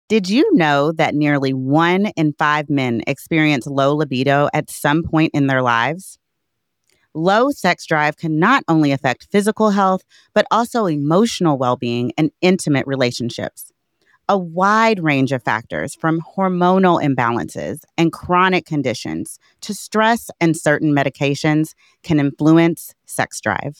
Did you know that nearly 1 in 5 men experience low libido at some point in their lives? Low sex drive can not only affect physical health, but also emotional well being and intimate relationships. A wide range of factors, from hormonal imbalances and chronic conditions to stress and certain medications, can influence sex drive.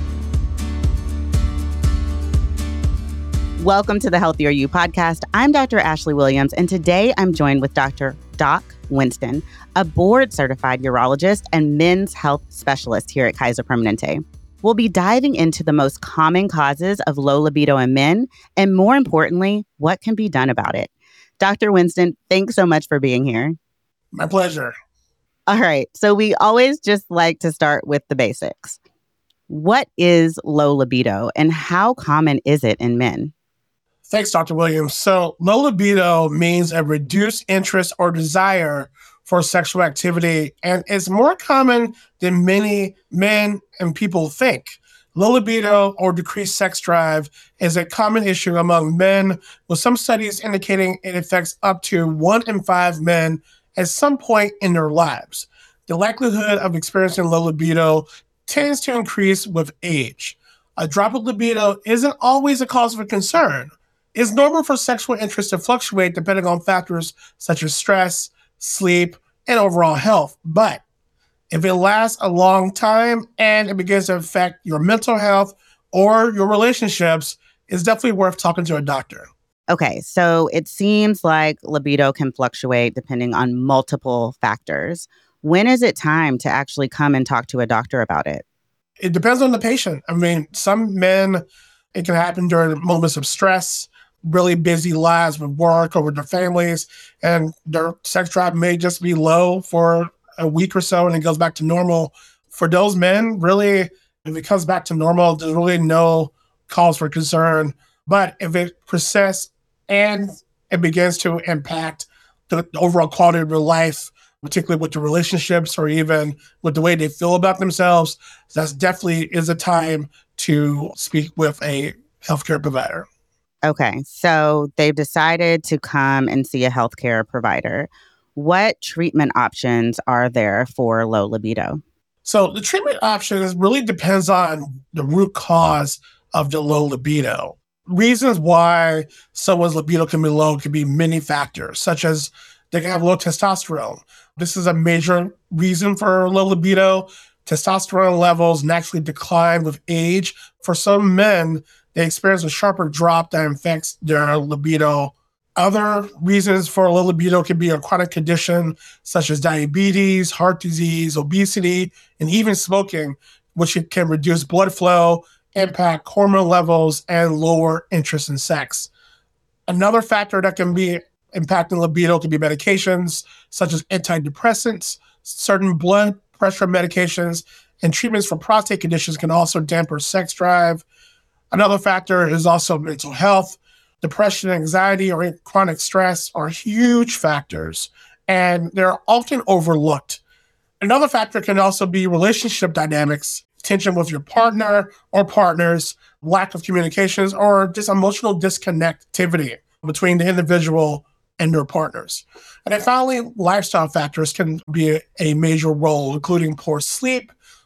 Welcome to the Healthier You podcast. I'm Dr. Ashley Williams, and today I'm joined with Dr. Doc Winston, a board-certified urologist and men's health specialist here at Kaiser Permanente. We'll be diving into the most common causes of low libido in men, and more importantly, what can be done about it. Dr. Winston, thanks so much for being here. My pleasure. All right, so we always just like to start with the basics. What is low libido, and how common is it in men? Thanks, Dr. Williams. So low libido means a reduced interest or desire for sexual activity, and it's more common than many men and people think. Low libido or decreased sex drive is a common issue among men, with some studies indicating it affects up to 1 in 5 men at some point in their lives. The likelihood of experiencing low libido tends to increase with age. A drop of libido isn't always a cause for concern. It's normal for sexual interest to fluctuate depending on factors such as stress, sleep, and overall health. But if it lasts a long time and it begins to affect your mental health or your relationships, it's definitely worth talking to a doctor. Okay, so it seems like libido can fluctuate depending on multiple factors. When is it time to actually come and talk to a doctor about it? It depends on the patient. I mean, some men, it can happen during moments of stress, really busy lives with work or with their families, and their sex drive may just be low for a week or so and it goes back to normal. For those men, really, if it comes back to normal, there's really no cause for concern. But if it persists and it begins to impact the overall quality of their life, particularly with the relationships or even with the way they feel about themselves, that's definitely is a time to speak with a healthcare provider. Okay, so they've decided to come and see a healthcare provider. What treatment options are there for low libido? So the treatment options really depends on the root cause of the low libido. Reasons why someone's libido can be low can be many factors, such as they can have low testosterone. This is a major reason for low libido. Testosterone levels naturally decline with age. For some men, they experience a sharper drop that affects their libido. Other reasons for low libido can be a chronic condition such as diabetes, heart disease, obesity, and even smoking, which can reduce blood flow, impact hormone levels, and lower interest in sex. Another factor that can be impacting libido can be medications such as antidepressants, certain blood pressure medications, and treatments for prostate conditions can also dampen sex drive. Another factor is also mental health. Depression, anxiety, or chronic stress are huge factors, and they're often overlooked. Another factor can also be relationship dynamics, tension with your partner or partners, lack of communications, or just emotional disconnectivity between the individual and their partners. And then finally, lifestyle factors can be a major role, including poor sleep,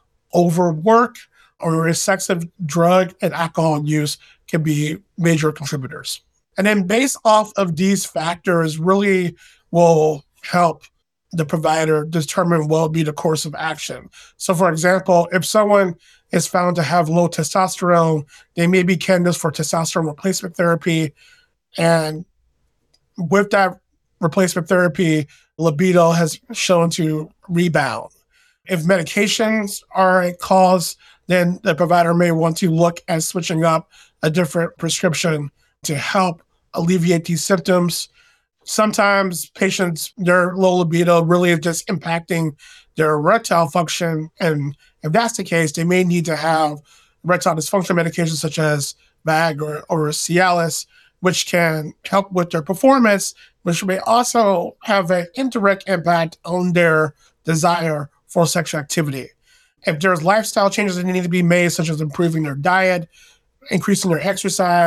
overwork, or excessive drug and alcohol use can be major contributors. And then based off of these factors really will help the provider determine what will be the course of action. So for example, if someone is found to have low testosterone, they may be candidates for testosterone replacement therapy. And with that replacement therapy, libido has shown to rebound. If medications are a cause, then the provider may want to look at switching up a different prescription to help alleviate these symptoms. Sometimes patients, their low libido really is just impacting their erectile function. And if that's the case, they may need to have erectile dysfunction medications such as VAG or Cialis, which can help with their performance, which may also have an indirect impact on their desire for sexual activity. If there's lifestyle changes that need to be made, such as improving their diet, increasing their exercise,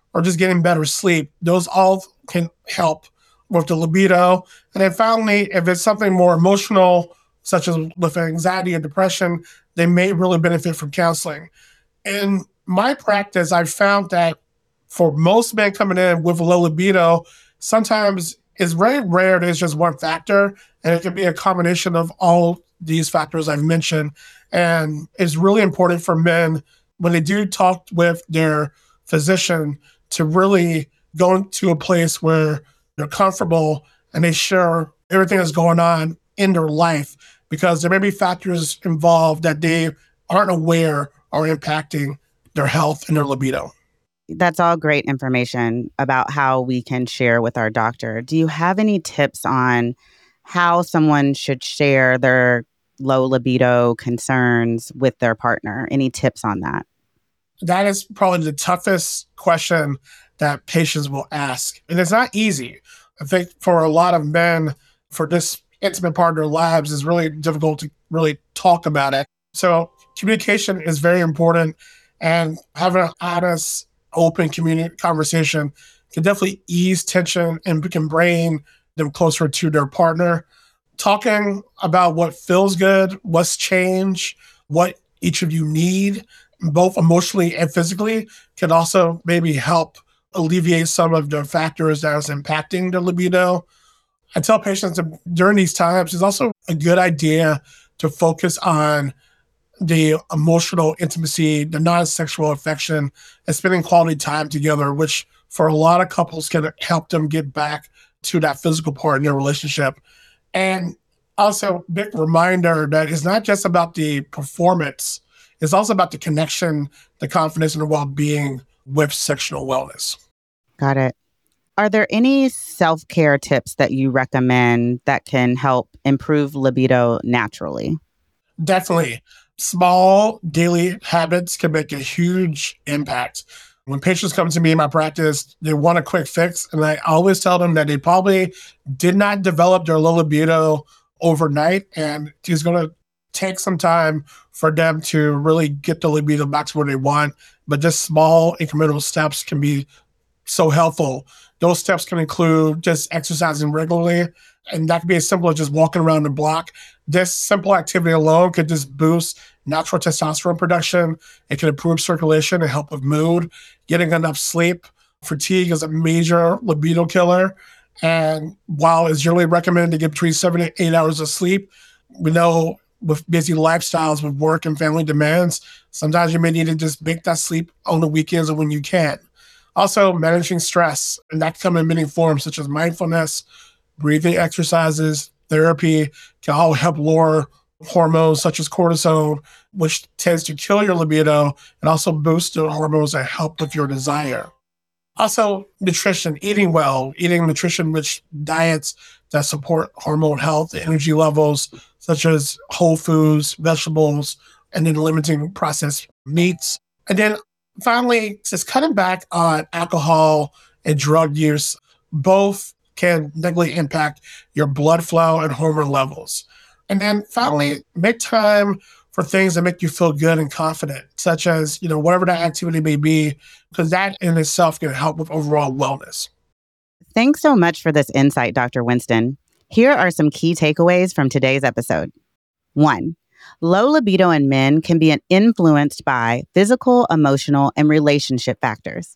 or just getting better sleep. Those all can help with the libido. And then finally, if it's something more emotional, such as with anxiety or depression, they may really benefit from counseling. In my practice, I've found that for most men coming in with a low libido, sometimes it's very rare that it's just one factor, and it can be a combination of all these factors I've mentioned. And it's really important for men, when they do talk with their physician, to really go into a place where they're comfortable and they share everything that's going on in their life, because there may be factors involved that they aren't aware are impacting their health and their libido. That's all great information about how we can share with our doctor. Do you have any tips on how someone should share their low libido concerns with their partner? Any tips on that? That is probably the toughest question that patients will ask. And it's not easy. I think for a lot of men, for this intimate part of their lives, it's really difficult to really talk about it. So communication is very important, and having an honest, open conversation can definitely ease tension and can bring them closer to their partner. Talking about what feels good, what's changed, what each of you need, both emotionally and physically, can also maybe help alleviate some of the factors that is impacting the libido. I tell patients that during these times, it's also a good idea to focus on the emotional intimacy, the non-sexual affection, and spending quality time together, which for a lot of couples can help them get back to that physical part in their relationship. And also, big reminder that it's not just about the performance, it's also about the connection, the confidence, and the well-being with sexual wellness. Got it. Are there any self-care tips that you recommend that can help improve libido naturally? Definitely. Small daily habits can make a huge impact. When patients come to me in my practice, they want a quick fix. And I always tell them that they probably did not develop their low libido overnight. And it's going to take some time for them to really get the libido back to where they want. But just small incremental steps can be so helpful. Those steps can include just exercising regularly, and that can be as simple as just walking around the block. This simple activity alone could just boost natural testosterone production. It can improve circulation and help with mood. Getting enough sleep. Fatigue is a major libido killer. And while it's generally recommended to get between 7 to 8 hours of sleep, we know with busy lifestyles, with work and family demands, sometimes you may need to just make that sleep on the weekends or when you can. Also, managing stress, and that can come in many forms, such as mindfulness, breathing exercises, therapy, can all help lower hormones such as cortisol, which tends to kill your libido, and also boost the hormones that help with your desire. Also, nutrition, eating well, eating nutrition-rich diets that support hormone health, energy levels, such as whole foods, vegetables, and then limiting processed meats. And then finally, just cutting back on alcohol and drug use. Both can negatively impact your blood flow and hormone levels. And then finally, make time for things that make you feel good and confident, such as, whatever that activity may be, because that in itself can help with overall wellness. Thanks so much for this insight, Dr. Winston. Here are some key takeaways from today's episode. 1. Low libido in men can be influenced by physical, emotional, and relationship factors.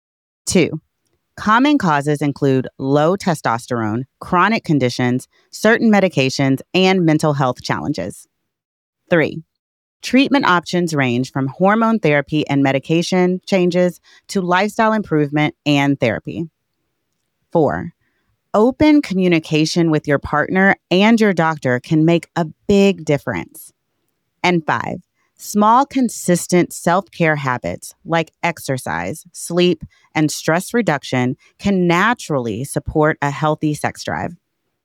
2. Common causes include low testosterone, chronic conditions, certain medications, and mental health challenges. 3. Treatment options range from hormone therapy and medication changes to lifestyle improvement and therapy. 4. Open communication with your partner and your doctor can make a big difference. And 5. Small, consistent self-care habits like exercise, sleep, and stress reduction can naturally support a healthy sex drive.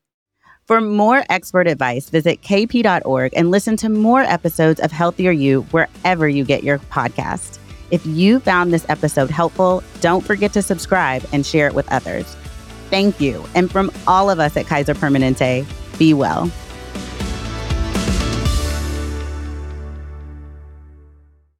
For more expert advice, visit kp.org and listen to more episodes of Healthier You wherever you get your podcast. If you found this episode helpful, don't forget to subscribe and share it with others. Thank you. And from all of us at Kaiser Permanente, be well.